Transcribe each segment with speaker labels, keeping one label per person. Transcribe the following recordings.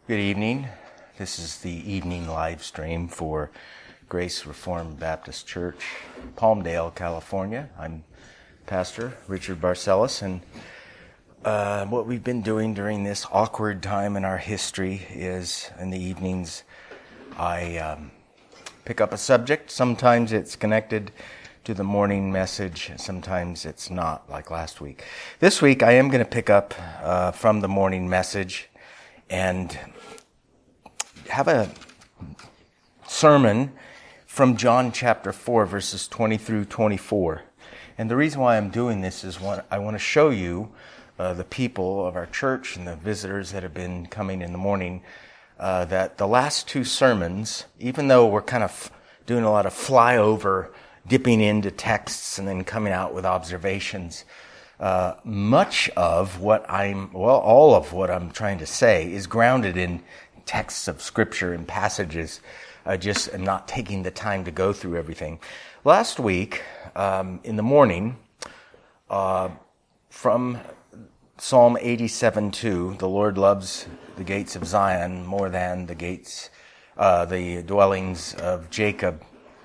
Speaker 1: Good evening. This is the evening live stream for Grace Reformed Baptist Church, Palmdale, California. I'm Pastor Richard Barcelos, and what we've been doing during this awkward time in our history is in the evenings I pick up a subject. Sometimes it's connected to the morning message, sometimes it's not, like last week. This week I am going to pick up from the morning message and have a sermon from John chapter 4, verses 20 through 24. And the reason why I'm doing this is I want to show you the people of our church and the visitors that have been coming in the morning that the last two sermons, even though we're kind of doing a lot of flyover, dipping into texts and then coming out with observations, much of all of what I'm trying to say is grounded in texts of Scripture and passages. I just am not taking the time to go through everything. Last week, in the morning, from Psalm 87:2, the Lord loves the gates of Zion more than the dwellings of Jacob.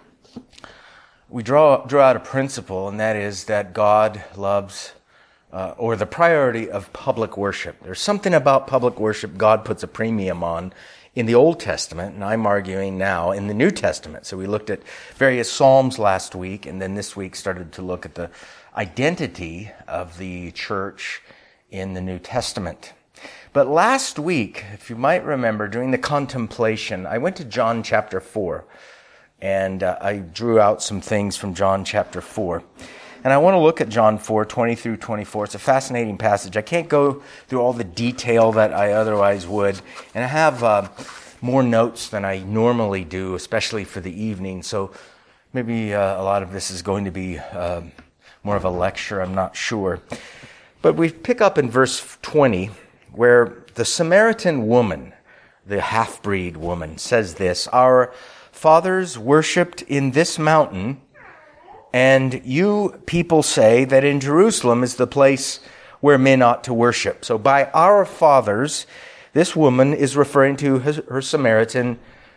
Speaker 1: We draw out a principle, and that is that God loves or the priority of public worship. There's something about public worship God puts a premium on in the Old Testament, and I'm arguing now in the New Testament. So we looked at various Psalms last week, and then this week started to look at the identity of the church in the New Testament. But last week, if you might remember, during the contemplation, I went to John chapter 4, and I drew out some things from John chapter 4. And I want to look at John 4, 20 through 24. It's a fascinating passage. I can't go through all the detail that I otherwise would. And I have more notes than I normally do, especially for the evening. So maybe a lot of this is going to be more of a lecture. I'm not sure. But we pick up in verse 20, where the Samaritan woman, the half-breed woman, says this: "Our fathers worshipped in this mountain, and you people say that in Jerusalem is the place where men ought to worship." So by our fathers, this woman is referring to her Samaritan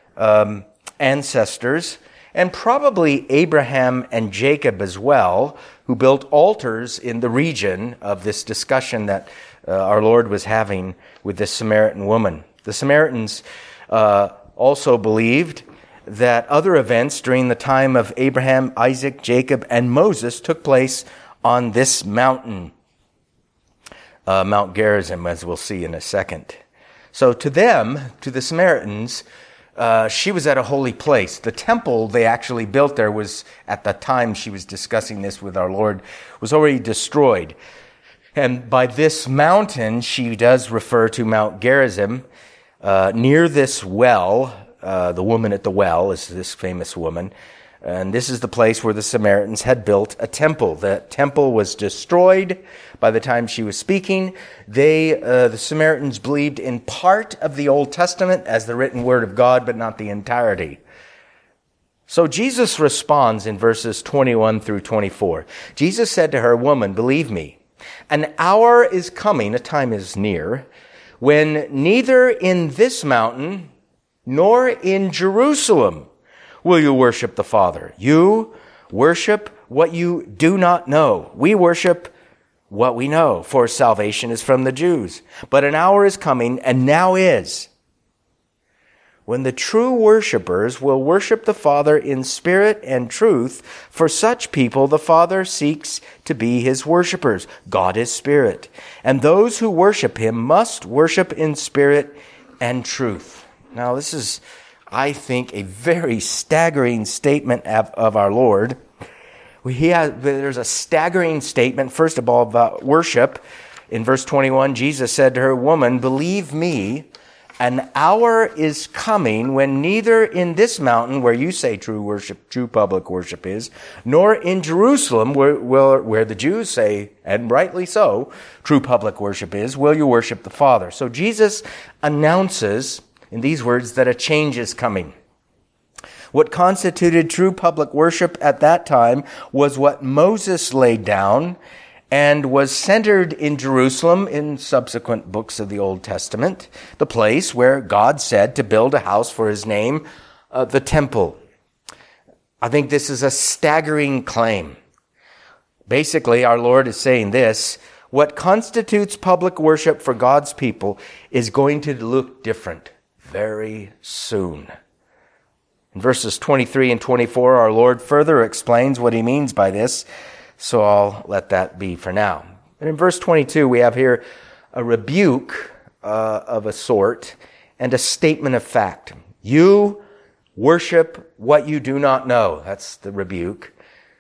Speaker 1: ancestors, and probably Abraham and Jacob as well, who built altars in the region of this discussion that our Lord was having with this Samaritan woman. The Samaritans also believed that other events during the time of Abraham, Isaac, Jacob, and Moses took place on this mountain, Mount Gerizim, as we'll see in a second. So to them, to the Samaritans, she was at a holy place. The temple they actually built there was, at the time she was discussing this with our Lord, was already destroyed. And by this mountain, she does refer to Mount Gerizim. Near this well, the woman at the well is this famous woman. And this is the place where the Samaritans had built a temple. The temple was destroyed by the time she was speaking. The Samaritans believed in part of the Old Testament as the written word of God, but not the entirety. So Jesus responds in verses 21 through 24. Jesus said to her, "Woman, believe me, an hour is coming, a time is near, when neither in this mountain nor in Jerusalem will you worship the Father. You worship what you do not know. We worship what we know, for salvation is from the Jews. But an hour is coming, and now is, when the true worshipers will worship the Father in spirit and truth. For such people the Father seeks to be his worshipers. God is spirit, and those who worship him must worship in spirit and truth." Now, this is, I think, a very staggering statement of our Lord. There's a staggering statement, first of all, about worship. In verse 21, Jesus said to her, "Woman, believe me, an hour is coming when neither in this mountain, where you say true public worship is, nor in Jerusalem, where the Jews say, and rightly so, true public worship is, will you worship the Father." So Jesus announces in these words that a change is coming. What constituted true public worship at that time was what Moses laid down, and was centered in Jerusalem in subsequent books of the Old Testament, the place where God said to build a house for his name, the temple. I think this is a staggering claim. Basically, our Lord is saying this: what constitutes public worship for God's people is going to look different very soon. In verses 23 and 24, our Lord further explains what he means by this, so I'll let that be for now. And in verse 22, we have here a rebuke of a sort and a statement of fact. You worship what you do not know. That's the rebuke.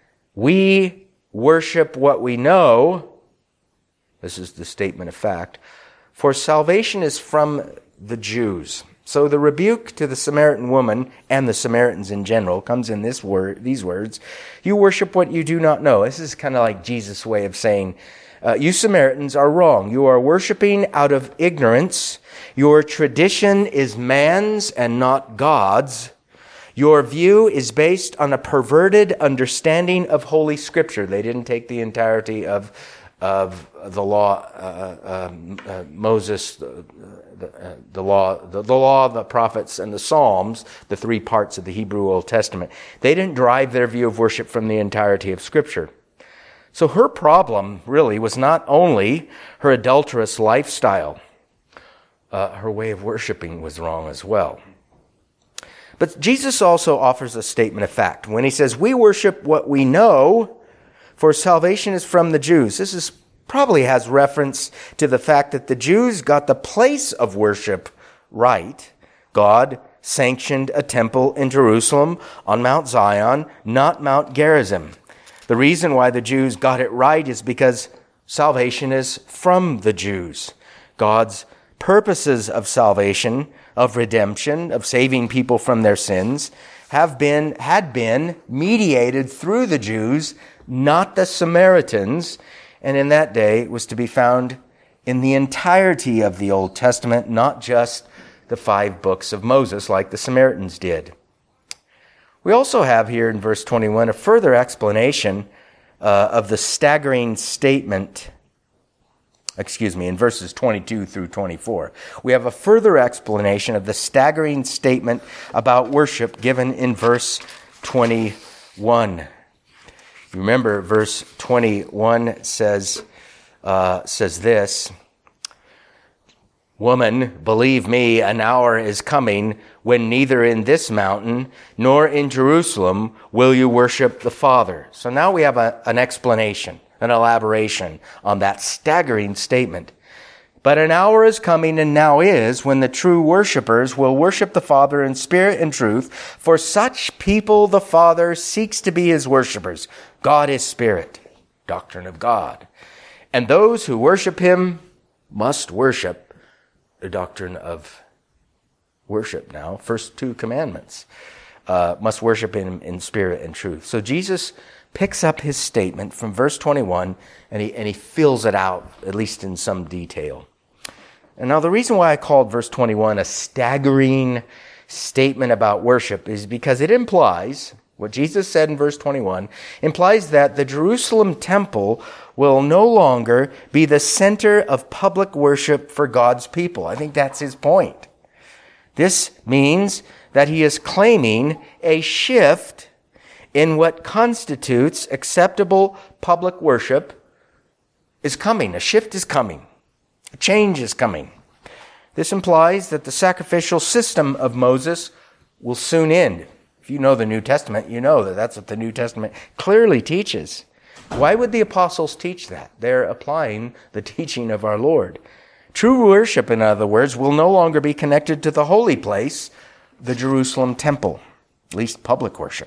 Speaker 1: We worship what we know. This is the statement of fact. For salvation is from the Jews. So the rebuke to the Samaritan woman and the Samaritans in general comes in these words. You worship what you do not know. This is kind of like Jesus' way of saying, you Samaritans are wrong. You are worshiping out of ignorance. Your tradition is man's and not God's. Your view is based on a perverted understanding of Holy Scripture. They didn't take the entirety of the law, Moses, the law, the prophets, and the Psalms, the three parts of the Hebrew Old Testament. They didn't drive their view of worship from the entirety of Scripture. So her problem really was not only her adulterous lifestyle. Her way of worshiping was wrong as well. But Jesus also offers a statement of fact. When he says, we worship what we know, for salvation is from the Jews. This probably has reference to the fact that the Jews got the place of worship right. God sanctioned a temple in Jerusalem on Mount Zion, not Mount Gerizim. The reason why the Jews got it right is because salvation is from the Jews. God's purposes of salvation, of redemption, of saving people from their sins, had been mediated through the Jews, not the Samaritans, and in that day it was to be found in the entirety of the Old Testament, not just the 5 books of Moses like the Samaritans did. We also have here in verse 21 a further explanation of the staggering statement. In verses 22 through 24. We have a further explanation of the staggering statement about worship given in verse 21. Remember, verse 21 says this, Woman, believe me, an hour is coming when neither in this mountain nor in Jerusalem will you worship the Father. So now we have an explanation, an elaboration on that staggering statement. But an hour is coming and now is when the true worshipers will worship the Father in spirit and truth. For such people the Father seeks to be his worshipers. God is spirit, doctrine of God. And those who worship him must worship the doctrine of worship now. First 2 commandments. Must worship him in spirit and truth. So Jesus picks up his statement from verse 21 and he fills it out, at least in some detail. And now the reason why I called verse 21 a staggering statement about worship is because it implies, what Jesus said in verse 21, implies that the Jerusalem temple will no longer be the center of public worship for God's people. I think that's his point. This means that he is claiming a shift in what constitutes acceptable public worship is coming. A shift is coming. A change is coming. This implies that the sacrificial system of Moses will soon end. If you know the New Testament, you know that that's what the New Testament clearly teaches. Why would the apostles teach that? They're applying the teaching of our Lord. True worship, in other words, will no longer be connected to the holy place, the Jerusalem temple, at least public worship.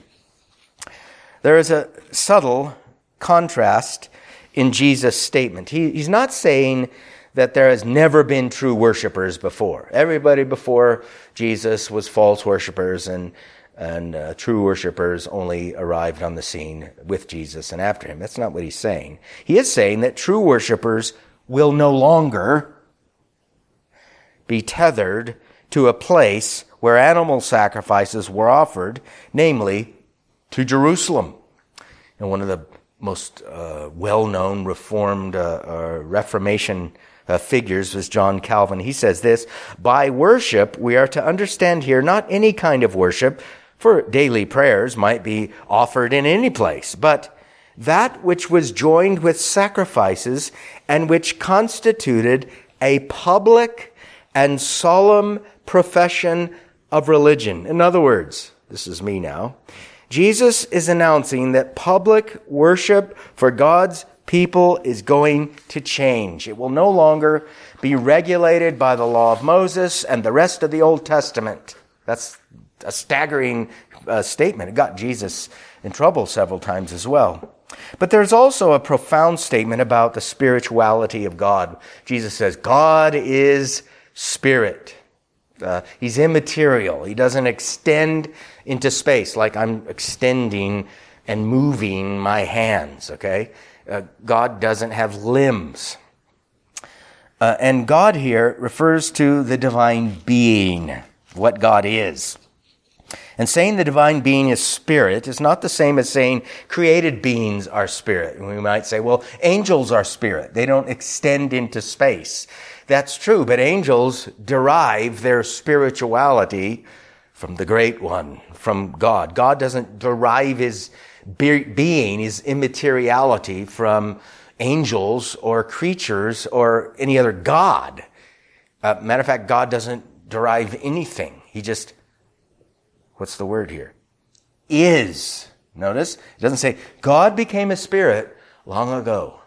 Speaker 1: There is a subtle contrast in Jesus' statement. He's not saying that there has never been true worshipers before. Everybody before Jesus was false worshipers, and true worshipers only arrived on the scene with Jesus and after him. That's not what he's saying. He is saying that true worshipers will no longer be tethered to a place where animal sacrifices were offered, namely to Jerusalem. And one of the most well-known Reformed Reformation figures was John Calvin. He says this: by worship, we are to understand here not any kind of worship, for daily prayers might be offered in any place, but that which was joined with sacrifices and which constituted a public and solemn profession of religion. In other words, this is me now, Jesus is announcing that public worship for God's people is going to change. It will no longer be regulated by the law of Moses and the rest of the Old Testament. That's a staggering statement. It got Jesus in trouble several times as well. But there's also a profound statement about the spirituality of God. Jesus says, God is spirit. He's immaterial. He doesn't extend into space like I'm extending and moving my hands, okay? God doesn't have limbs. And God here refers to the divine being, what God is. And saying the divine being is spirit is not the same as saying created beings are spirit. We might say, well, angels are spirit. They don't extend into space. That's true, but angels derive their spirituality from the Great One, from God. God doesn't derive his being, his immateriality from angels or creatures or any other God. Matter of fact, God doesn't derive anything. He just, what's the word here? Is. Notice, it doesn't say God became a spirit long ago.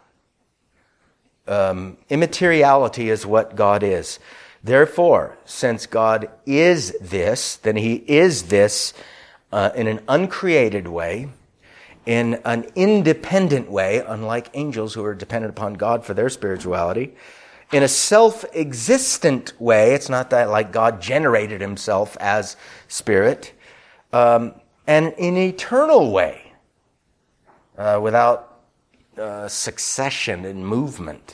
Speaker 1: Immateriality is what God is. Therefore, since God is this, then he is this in an uncreated way, in an independent way, unlike angels who are dependent upon God for their spirituality, in a self-existent way. It's not that like God generated himself as spirit, and in an eternal way, without succession and movement.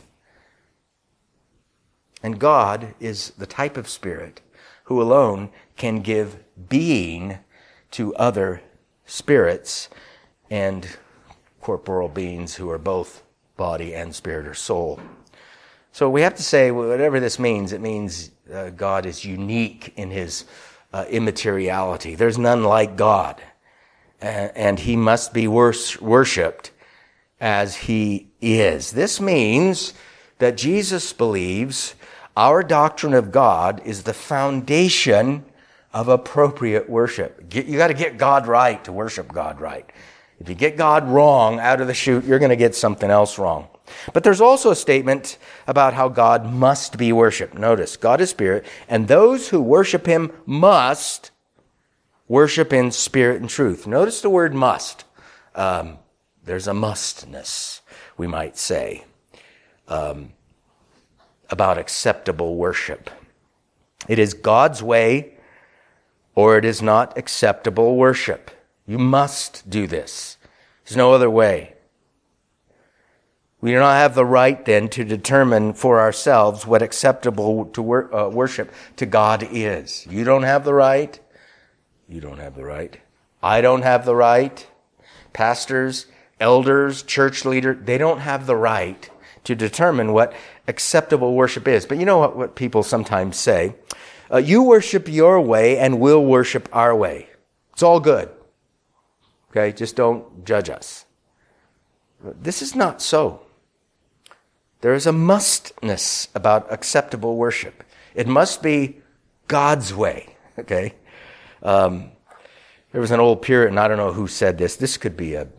Speaker 1: And God is the type of spirit who alone can give being to other spirits and corporal beings who are both body and spirit or soul. So we have to say, whatever this means, it means God is unique in his immateriality. There's none like God. And he must be worshipped as he is. This means that Jesus believes our doctrine of God is the foundation of appropriate worship. You got to get God right to worship God right. If you get God wrong out of the chute, you're going to get something else wrong. But there's also a statement about how God must be worshiped. Notice, God is spirit, and those who worship him must worship in spirit and truth. Notice the word must. There's a mustness, we might say, about acceptable worship. It is God's way, or it is not acceptable worship. You must do this. There's no other way. We do not have the right then to determine for ourselves what acceptable to worship to God is. You don't have the right. You don't have the right. I don't have the right. Pastors, elders, church leaders, they don't have the right to determine what acceptable worship is. But you know what people sometimes say? You worship your way and we'll worship our way. It's all good. Okay, just don't judge us. This is not so. There is a mustness about acceptable worship. It must be God's way. Okay? There was an old Puritan, I don't know who said this. This could be an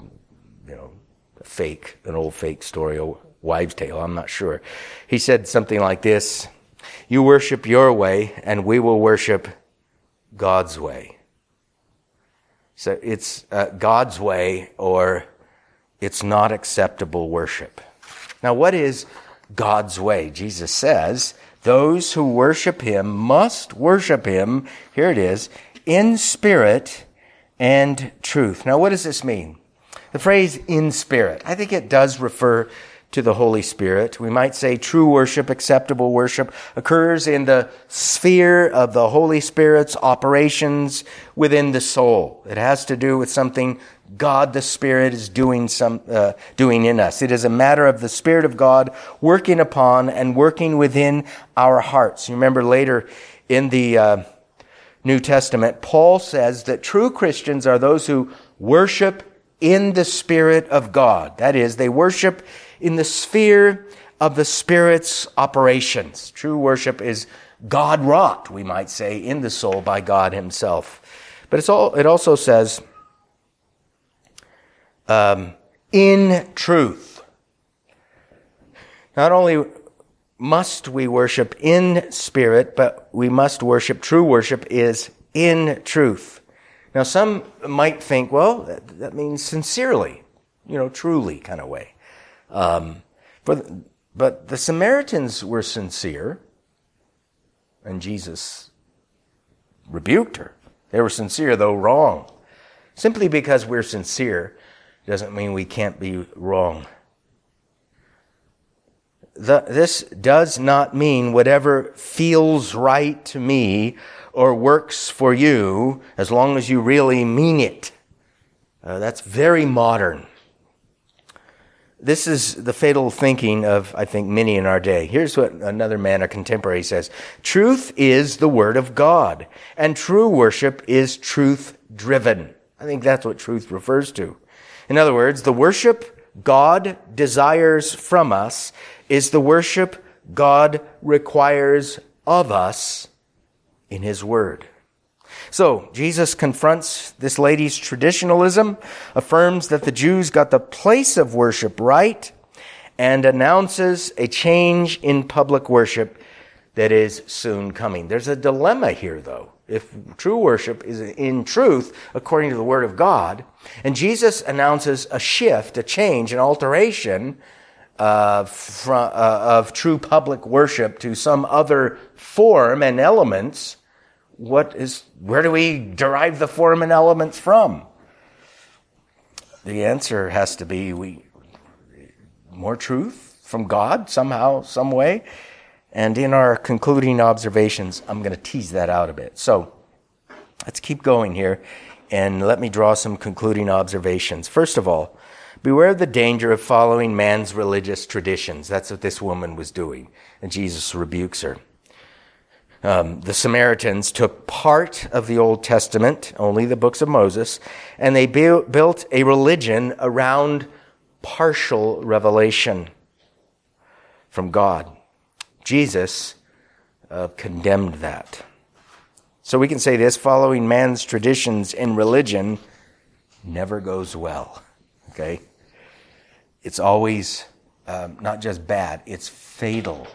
Speaker 1: old fake story, a wives' tale, I'm not sure. He said something like this: you worship your way and we will worship God's way. So it's God's way, or it's not acceptable worship. Now, what is God's way? Jesus says, those who worship him must worship him, here it is, in spirit and truth. Now, what does this mean? The phrase in spirit, I think it does refer to the Holy Spirit. We might say true worship, acceptable worship, occurs in the sphere of the Holy Spirit's operations within the soul. It has to do with something God the Spirit is doing in us. It is a matter of the Spirit of God working upon and working within our hearts. You remember later in the New Testament, Paul says that true Christians are those who worship in the Spirit of God. That is, they worship in the sphere of the Spirit's operations. True worship is God-wrought, we might say, in the soul by God himself. But it also says, in truth. Not only must we worship in spirit, but we must worship, true worship is in truth. Now some might think, well, that means sincerely, truly kind of way. But the Samaritans were sincere, and Jesus rebuked her. They were sincere, though wrong. Simply because we're sincere doesn't mean we can't be wrong. This does not mean whatever feels right to me or works for you, as long as you really mean it. That's very modern. This is the fatal thinking of, I think, many in our day. Here's what another man, a contemporary, says. Truth is the word of God, and true worship is truth-driven. I think that's what truth refers to. In other words, the worship God desires from us is the worship God requires of us in his word. So, Jesus confronts this lady's traditionalism, affirms that the Jews got the place of worship right, and announces a change in public worship that is soon coming. There's a dilemma here, though. If true worship is in truth, according to the Word of God, and Jesus announces a shift, a change, an alteration of true public worship to some other form and elements, where do we derive the form and elements from? The answer has to be more truth from God somehow, some way. And in our concluding observations, I'm going to tease that out a bit. So let's keep going here, and let me draw some concluding observations. First of all, beware of the danger of following man's religious traditions. That's what this woman was doing, and Jesus rebukes her. The Samaritans took part of the Old Testament, only the books of Moses, and they built a religion around partial revelation from God. Jesus condemned that. So we can say this: following man's traditions in religion never goes well. Okay? It's always not just bad, it's fatal.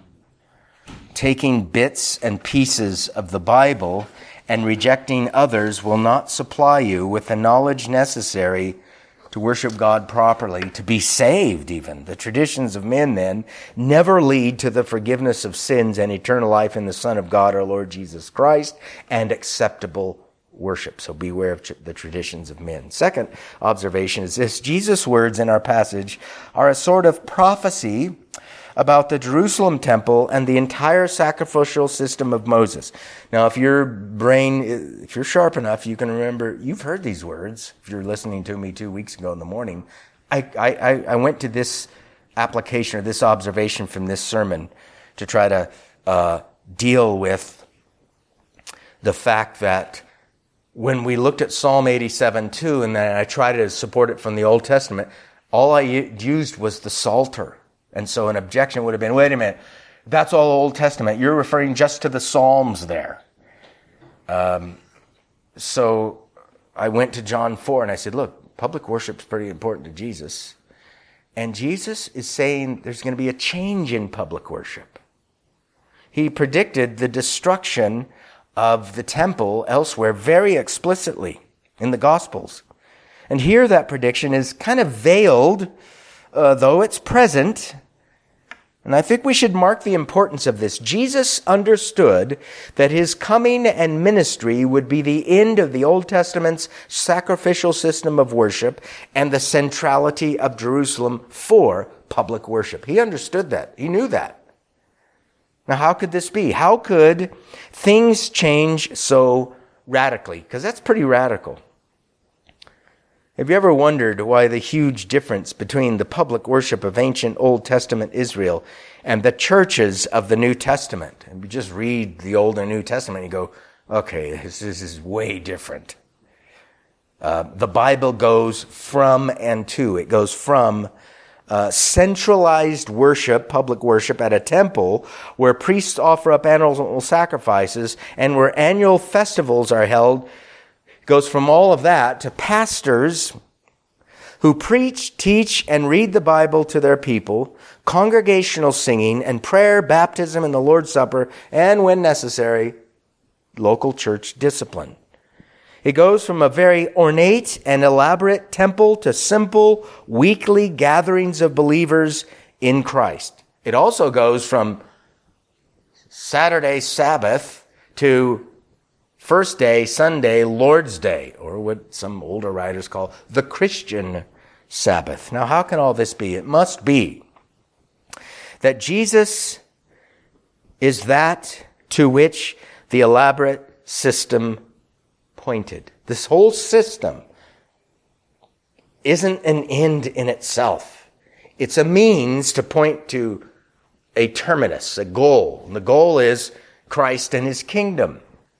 Speaker 1: Taking bits and pieces of the Bible and rejecting others will not supply you with the knowledge necessary to worship God properly, to be saved even. The traditions of men then never lead to the forgiveness of sins and eternal life in the Son of God, our Lord Jesus Christ, and acceptable worship. So beware of the traditions of men. Second observation is this: Jesus' words in our passage are a sort of prophecy about the Jerusalem temple and the entire sacrificial system of Moses. Now, if you're sharp enough, you can remember, you've heard these words. If you're listening to me 2 weeks ago in the morning, I went to this application or this observation from this sermon to try to deal with the fact that when we looked at Psalm 87:2, and then I tried to support it from the Old Testament, all I used was the Psalter. And so an objection would have been, wait a minute, that's all Old Testament. You're referring just to the Psalms there. So I went to John 4 and I said, look, public worship is pretty important to Jesus. And Jesus is saying there's going to be a change in public worship. He predicted the destruction of the temple elsewhere very explicitly in the Gospels. And here that prediction is kind of veiled, though it's present, And I think we should mark the importance of this. Jesus understood that his coming and ministry would be the end of the Old Testament's sacrificial system of worship and the centrality of Jerusalem for public worship. He understood that. He knew that. Now, how could this be? How could things change so radically? Because that's pretty radical. Have you ever wondered why the huge difference between the public worship of ancient Old Testament Israel and the churches of the New Testament? And you just read the Old and New Testament and you go, okay, this is way different. The Bible goes from and to. It goes from centralized worship, public worship at a temple where priests offer up animal sacrifices and where annual festivals are held. Goes from all of that to pastors who preach, teach, and read the Bible to their people, congregational singing and prayer, baptism, and the Lord's Supper, and when necessary, local church discipline. It goes from a very ornate and elaborate temple to simple weekly gatherings of believers in Christ. It also goes from Saturday Sabbath to First day, Sunday, Lord's Day, or what some older writers call the Christian Sabbath. Now, how can all this be? It must be that Jesus is that to which the elaborate system pointed. This whole system isn't an end in itself. It's a means to point to a terminus, a goal. And the goal is Christ and his kingdom.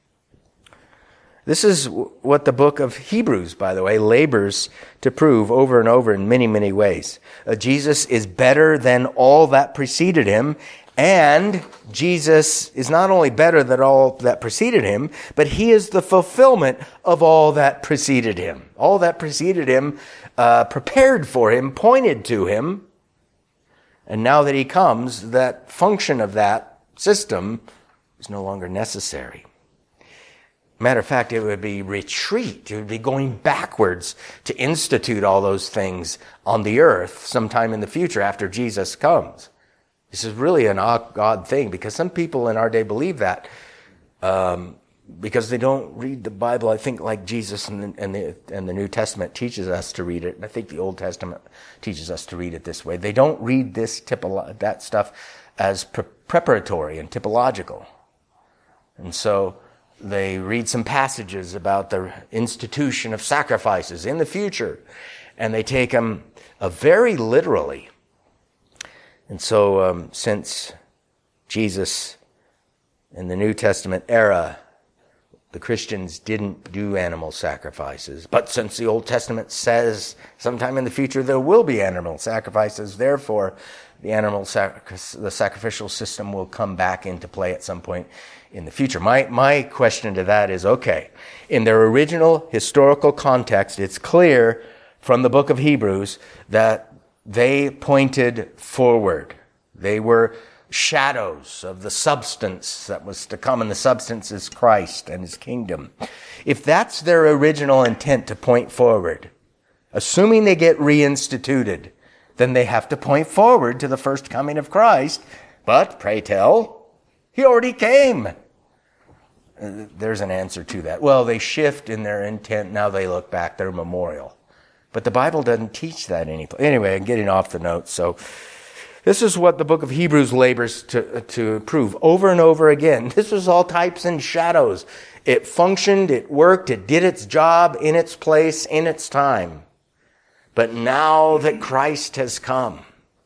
Speaker 1: This is what the book of Hebrews, by the way, labors to prove over and over in many, many ways. Jesus is better than all that preceded him, and Jesus is not only better than all that preceded him, but he is the fulfillment of all that preceded him. All that preceded him, prepared for him, pointed to him, and now that he comes, that function of that system is no longer necessary. Matter of fact, it would be retreat. It would be going backwards to institute all those things on the earth sometime in the future after Jesus comes. This is really an odd thing because some people in our day believe that because they don't read the Bible, I think, like Jesus and the New Testament teaches us to read it. And I think the Old Testament teaches us to read it this way. They don't read that stuff as preparatory and typological. And so they read some passages about the institution of sacrifices in the future, and they take them very literally. And so since Jesus in the New Testament era, the Christians didn't do animal sacrifices. But since the Old Testament says sometime in the future there will be animal sacrifices, therefore the sacrificial system will come back into play at some point in the future. My question to that is, okay, in their original historical context, it's clear from the book of Hebrews that they pointed forward. They were shadows of the substance that was to come, and the substance is Christ and his kingdom. If that's their original intent, to point forward, assuming they get reinstituted, then they have to point forward to the first coming of Christ. But, pray tell, he already came. There's an answer to that. Well, they shift in their intent. Now they look back. They're memorial. But the Bible doesn't teach that anyway, I'm getting off the notes. So this is what the book of Hebrews labors to prove over and over again. This was all types and shadows. It functioned, it worked, it did its job in its place, in its time. But now that Christ has come,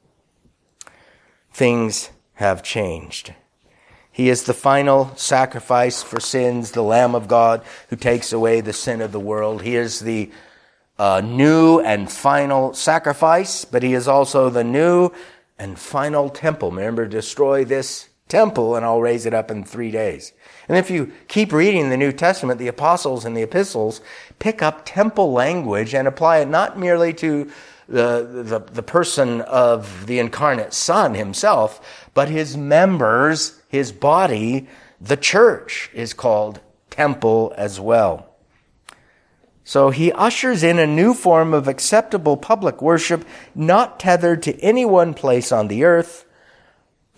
Speaker 1: things have changed. He is the final sacrifice for sins, the Lamb of God who takes away the sin of the world. He is the new and final sacrifice, but he is also the new and final temple. Remember, destroy this temple and I'll raise it up in 3 days. And if you keep reading the New Testament, the apostles and the epistles pick up temple language and apply it not merely to the person of the incarnate Son himself, but his members, his body, the church is called temple as well. So he ushers in a new form of acceptable public worship, not tethered to any one place on the earth,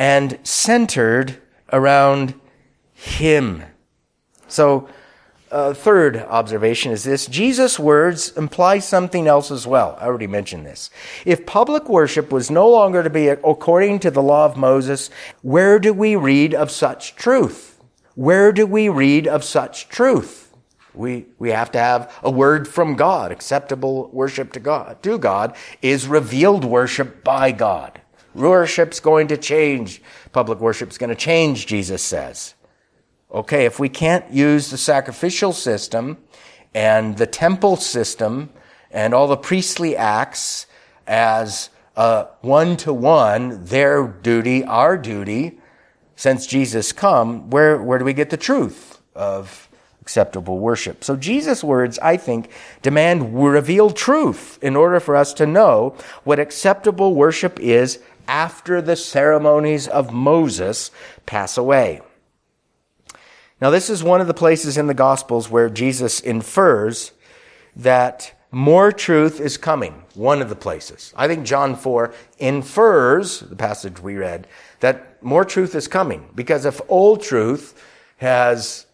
Speaker 1: and centered around Him. So, third observation is this: Jesus' words imply something else as well. I already mentioned this. If public worship was no longer to be according to the law of Moses, where do we read of such truth? Where do we read of such truth? We have to have a word from God. Acceptable worship to God is revealed worship by God. Worship's going to change. Public worship's going to change, Jesus says. Okay, if we can't use the sacrificial system and the temple system and all the priestly acts as one-to-one, their duty, our duty, since Jesus come, where do we get the truth of acceptable worship? So Jesus' words, I think, demand revealed truth in order for us to know what acceptable worship is after the ceremonies of Moses pass away. Now, this is one of the places in the Gospels where Jesus infers that more truth is coming. One of the places. I think John 4 infers, the passage we read, that more truth is coming. Because if old truth has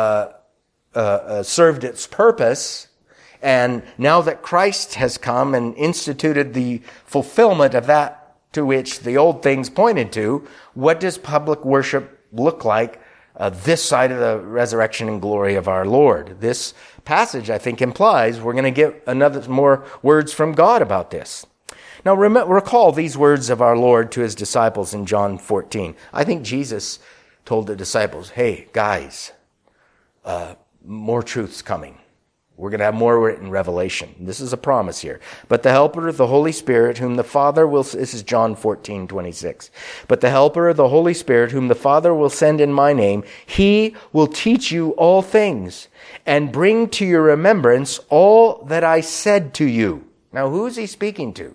Speaker 1: served its purpose, and now that Christ has come and instituted the fulfillment of that to which the old things pointed to, what does public worship look like this side of the resurrection and glory of our Lord? This passage, I think, implies we're going to get more words from God about this. Now, recall these words of our Lord to his disciples in John 14. I think Jesus told the disciples, hey, guys, more truth's coming. We're going to have more written revelation. This is a promise here. But the Helper, the Holy Spirit, whom the Father will... This is John 14:26. But the Helper, the Holy Spirit, whom the Father will send in my name, he will teach you all things and bring to your remembrance all that I said to you. Now, who is he speaking to?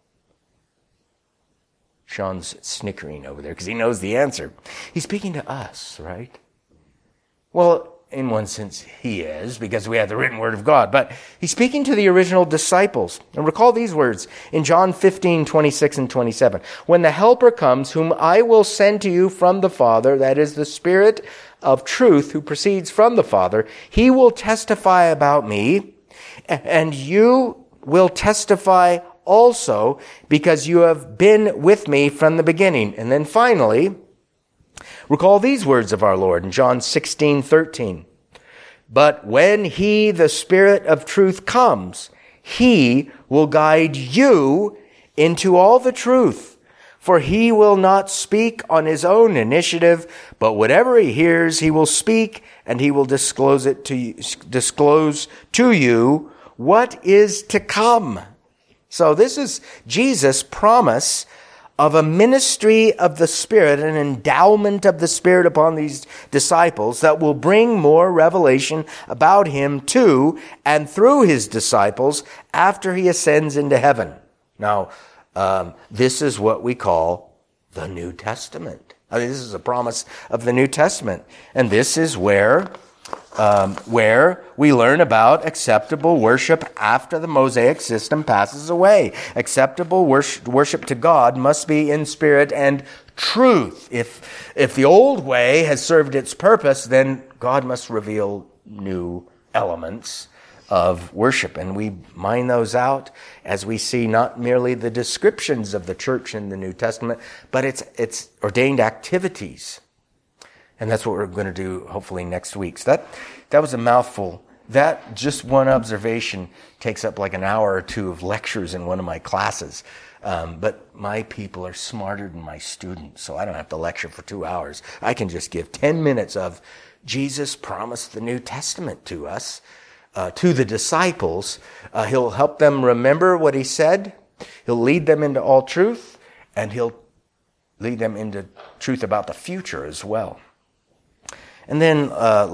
Speaker 1: Sean's snickering over there because he knows the answer. He's speaking to us, right? Well, in one sense, he is, because we have the written word of God. But he's speaking to the original disciples. And recall these words in John 15:26 and 27. When the Helper comes, whom I will send to you from the Father, that is the Spirit of truth who proceeds from the Father, he will testify about me, and you will testify also because you have been with me from the beginning. And then finally, recall these words of our Lord in John 16:13. But when he, the Spirit of truth, comes, he will guide you into all the truth. For he will not speak on his own initiative, but whatever he hears, he will speak, and he will disclose to you what is to come. So this is Jesus' promise of a ministry of the Spirit, an endowment of the Spirit upon these disciples that will bring more revelation about him to and through his disciples after he ascends into heaven. Now, this is what we call the New Testament. I mean, this is a promise of the New Testament. And this is where we learn about acceptable worship after the Mosaic system passes away. Acceptable worship to God must be in spirit and truth. If the old way has served its purpose, then God must reveal new elements of worship. And we mine those out as we see not merely the descriptions of the church in the New Testament, but its ordained activities. And that's what we're going to do hopefully next week. So that was a mouthful. That just one observation takes up like an hour or two of lectures in one of my classes. But my people are smarter than my students, so I don't have to lecture for 2 hours. I can just give 10 minutes of Jesus promised the New Testament to us, to the disciples. He'll help them remember what he said. He'll lead them into all truth, and he'll lead them into truth about the future as well. And then a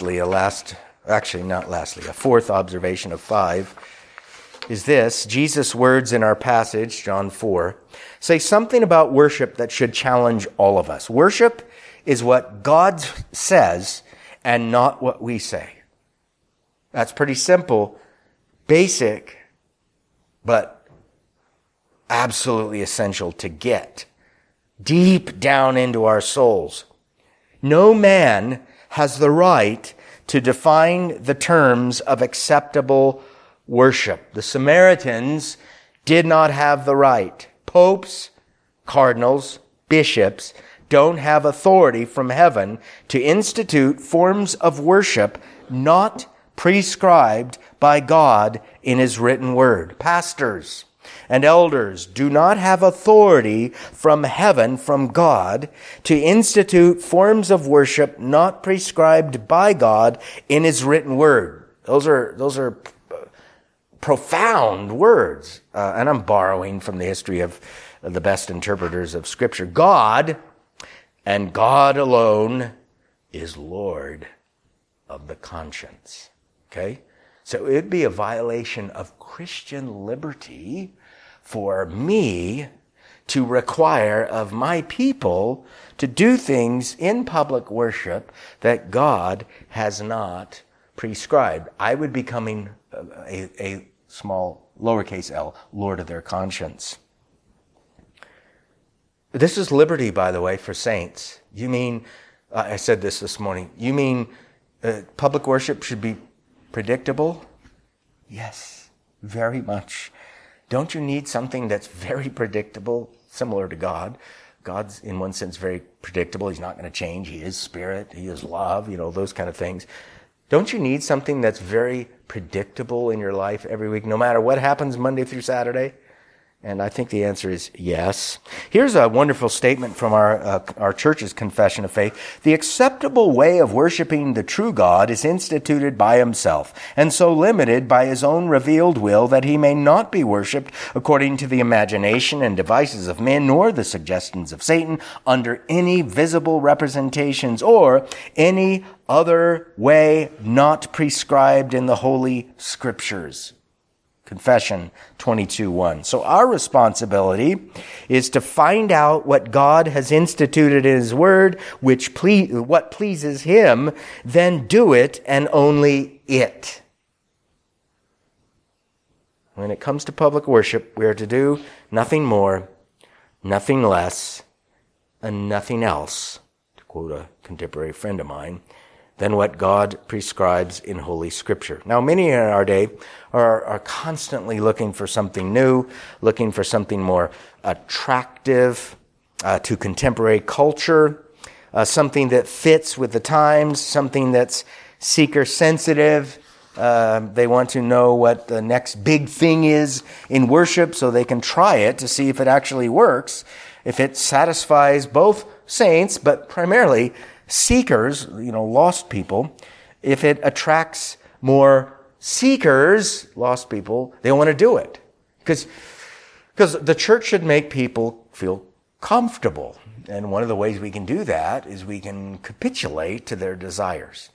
Speaker 1: fourth observation of 5 is this. Jesus' words in our passage, John 4, say something about worship that should challenge all of us. Worship is what God says and not what we say. That's pretty simple, basic, but absolutely essential to get. deep down into our souls. No man has the right to define the terms of acceptable worship. The Samaritans did not have the right. Popes, cardinals, bishops don't have authority from heaven to institute forms of worship not prescribed by God in His written word. Pastors and elders do not have authority from heaven, from God, to institute forms of worship not prescribed by God in His written word. Those are profound words. And I'm borrowing from the history of the best interpreters of Scripture. God, and God alone, is Lord of the conscience. Okay? So it would be a violation of Christian liberty for me to require of my people to do things in public worship that God has not prescribed. I would be becoming a small, lowercase l, Lord of their conscience. This is liberty, by the way, for saints. You mean, I said this morning, you mean public worship should be predictable? Yes, very much. Don't you need something that's very predictable, similar to God? God's, in one sense, very predictable. He's not going to change. He is spirit. He is love, those kind of things. Don't you need something that's very predictable in your life every week, no matter what happens Monday through Saturday? And I think the answer is yes. Here's a wonderful statement from our church's confession of faith. The acceptable way of worshiping the true God is instituted by Himself, and so limited by His own revealed will that He may not be worshipped according to the imagination and devices of men, nor the suggestions of Satan, under any visible representations or any other way not prescribed in the Holy Scriptures. Confession 22:1. So our responsibility is to find out what God has instituted in His Word, what pleases Him, then do it and only it. When it comes to public worship, we are to do nothing more, nothing less, and nothing else, to quote a contemporary friend of mine, than what God prescribes in Holy Scripture. Now, many in our day are constantly looking for something new, looking for something more attractive to contemporary culture, something that fits with the times, something that's seeker-sensitive. They want to know what the next big thing is in worship so they can try it to see if it actually works, if it satisfies both saints, but primarily seekers, lost people. If it attracts more seekers, lost people, they want to do it. Because the church should make people feel comfortable. And one of the ways we can do that is we can capitulate to their desires.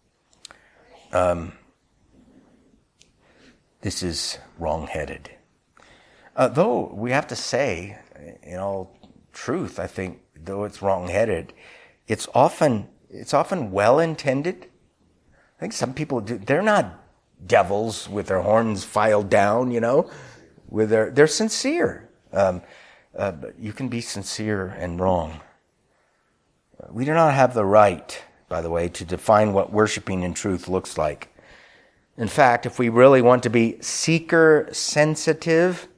Speaker 1: This is wrong-headed. Though we have to say, in all truth, I think, though it's wrong-headed, it's often well-intended. I think some people do. They're not devils with their horns filed down, they're sincere. But you can be sincere and wrong. We do not have the right, by the way, to define what worshiping in truth looks like. In fact, if we really want to be seeker-sensitive,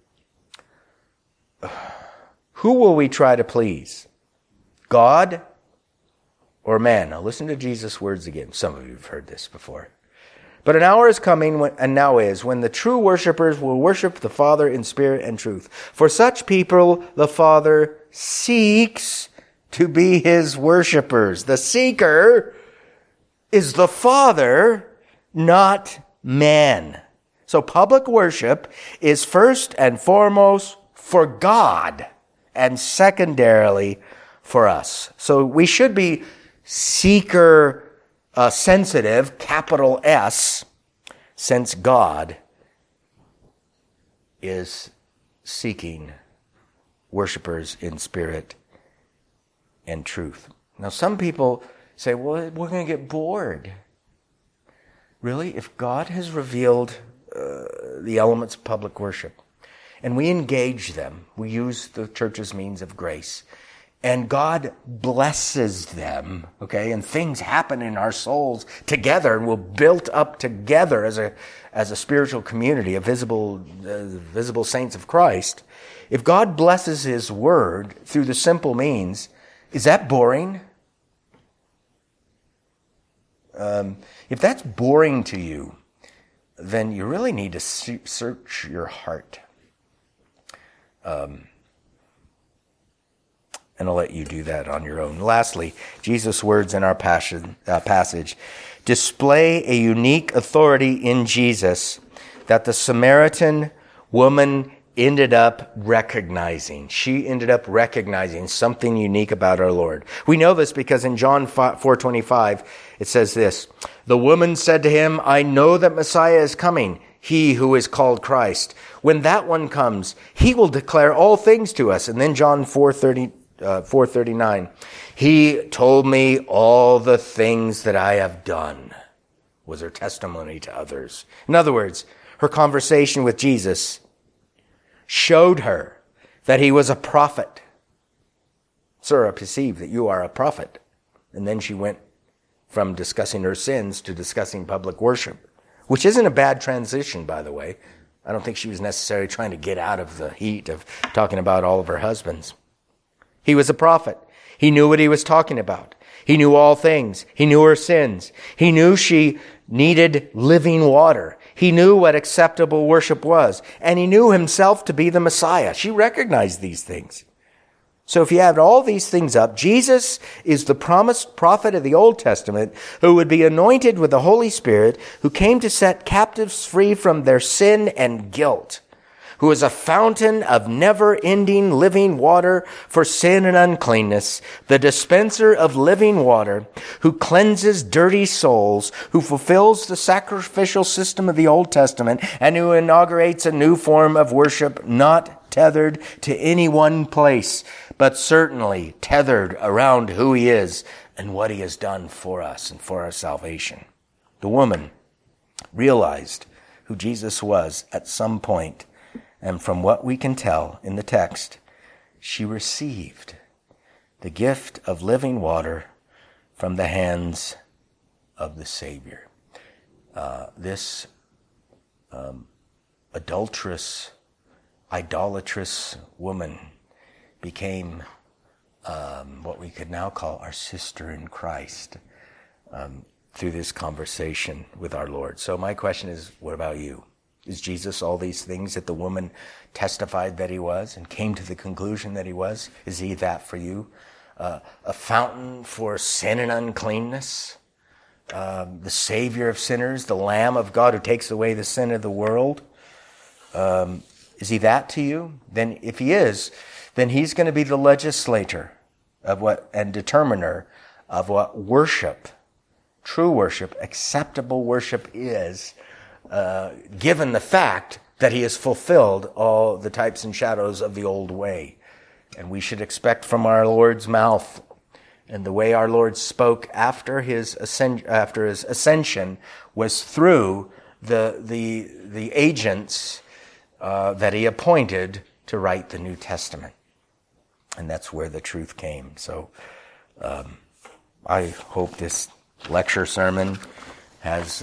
Speaker 1: who will we try to please? God or man? Now listen to Jesus' words again. Some of you have heard this before. But an hour is coming, and now is, when the true worshipers will worship the Father in spirit and truth. For such people, the Father seeks to be His worshipers. The seeker is the Father, not man. So public worship is first and foremost for God, and secondarily for us. So we should be seeker sensitive, capital S, since God is seeking worshipers in spirit and truth. Now, some people say, well, we're going to get bored. Really? If God has revealed the elements of public worship, and we engage them, we use the church's means of grace, and God blesses them, okay? And things happen in our souls together, and we're built up together as a spiritual community, a visible saints of Christ. If God blesses His Word through the simple means, is that boring? If that's boring to you, then you really need to search your heart. And I'll let you do that on your own. Lastly, Jesus' words in our passage display a unique authority in Jesus that the Samaritan woman ended up recognizing. She ended up recognizing something unique about our Lord. We know this because in John 4:25, it says this, "The woman said to him, I know that Messiah is coming, he who is called Christ. When that one comes, he will declare all things to us." And then John 4:39, "He told me all the things that I have done," was her testimony to others. In other words, her conversation with Jesus showed her that he was a prophet. "Sir, I perceive that you are a prophet." And then she went from discussing her sins to discussing public worship, which isn't a bad transition, by the way. I don't think she was necessarily trying to get out of the heat of talking about all of her husbands. He was a prophet. He knew what he was talking about. He knew all things. He knew her sins. He knew she needed living water. He knew what acceptable worship was. And he knew himself to be the Messiah. She recognized these things. So if you add all these things up, Jesus is the promised prophet of the Old Testament who would be anointed with the Holy Spirit, who came to set captives free from their sin and guilt, who is a fountain of never-ending living water for sin and uncleanness, the dispenser of living water, who cleanses dirty souls, who fulfills the sacrificial system of the Old Testament, and who inaugurates a new form of worship not tethered to any one place, but certainly tethered around who he is and what he has done for us and for our salvation. The woman realized who Jesus was at some point, and from what we can tell in the text, she received the gift of living water from the hands of the Savior. This idolatrous woman became what we could now call our sister in Christ through this conversation with our Lord. So my question is, what about you? Is Jesus all these things that the woman testified that he was and came to the conclusion that he was? Is he that for you? A fountain for sin and uncleanness? The Savior of sinners, the Lamb of God who takes away the sin of the world? Is he that to you? Then if he is, then he's going to be the legislator of what and determiner of what worship, true worship, acceptable worship is, given the fact that he has fulfilled all the types and shadows of the old way. And we should expect from our Lord's mouth, and the way our Lord spoke after his ascension was through the agents that he appointed to write the New Testament. And that's where the truth came. So I hope this lecture sermon has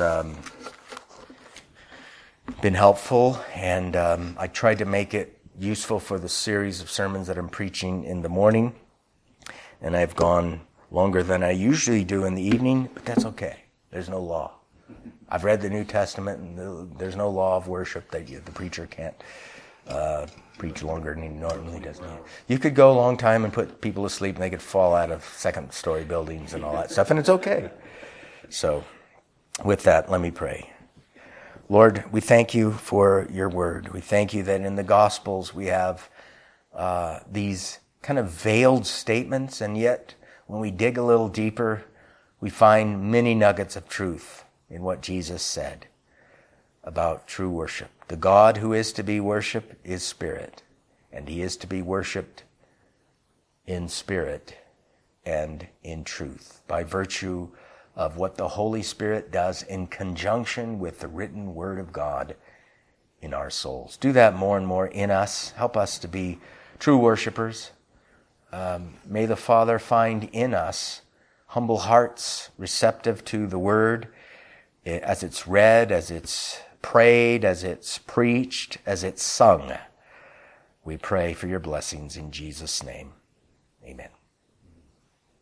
Speaker 1: been helpful, and I tried to make it useful for the series of sermons that I'm preaching in the morning. And I've gone longer than I usually do in the evening, but that's okay. There's no law. I've read the New Testament, and there's no law of worship that the preacher can't preach longer than he normally does. You could go a long time and put people to sleep, and they could fall out of second-story buildings and all that stuff, and it's okay. So with that, let me pray. Lord, we thank you for your word. We thank you that in the Gospels we have these kind of veiled statements, and yet when we dig a little deeper, we find many nuggets of truth in what Jesus said about true worship. The God who is to be worshipped is spirit, and he is to be worshipped in spirit and in truth by virtue of what the Holy Spirit does in conjunction with the written word of God in our souls. Do that more and more in us. Help us to be true worshipers, May the Father find in us humble hearts, receptive to the Word as it's read, as it's prayed, as it's preached, as it's sung. We pray for your blessings in Jesus' name. Amen.